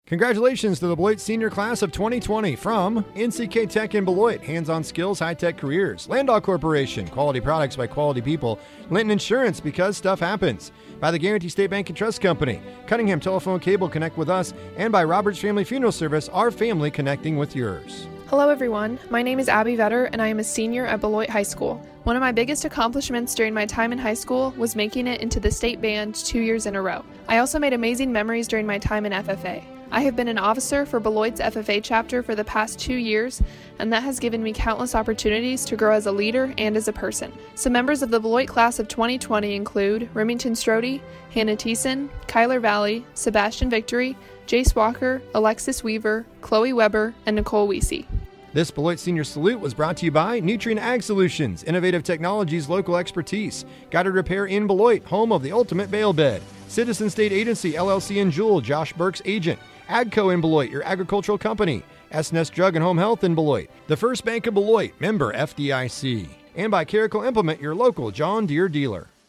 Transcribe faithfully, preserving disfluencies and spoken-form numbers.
Congratulations to the Beloit Senior Class of twenty twenty from N C K Tech in Beloit, hands-on skills, high-tech careers. Landau Corporation, quality products by quality people. Linton Insurance, because stuff happens. By the Guarantee State Bank and Trust Company. Cunningham Telephone Cable, connect with us. And by Roberts Family Funeral Service, our family connecting with yours. Hello everyone, my name is Abby Vetter and I am a senior at Beloit High School. One of my biggest accomplishments during my time in high school was making it into the state band two years in a row. I also made amazing memories during my time in F F A. I have been an officer for Beloit's F F A chapter for the past two years, and that has given me countless opportunities to grow as a leader and as a person. Some members of the Beloit class of twenty twenty include Remington Strode, Hannah Thiessen, Kyler Valley, Sebastian Victory, Jace Walker, Alexis Weaver, Chloe Weber, and Nicole Weesey. This Beloit Senior Salute was brought to you by Nutrien Ag Solutions, innovative technologies, local expertise. Guided Repair in Beloit, home of the ultimate bale bed. Citizen State Agency, L L C in Jewel, Josh Burke's agent. AGCO in Beloit, your agricultural company. S N S Drug and Home Health in Beloit. The First Bank of Beloit, member F D I C. And by Caracal Implement, your local John Deere dealer.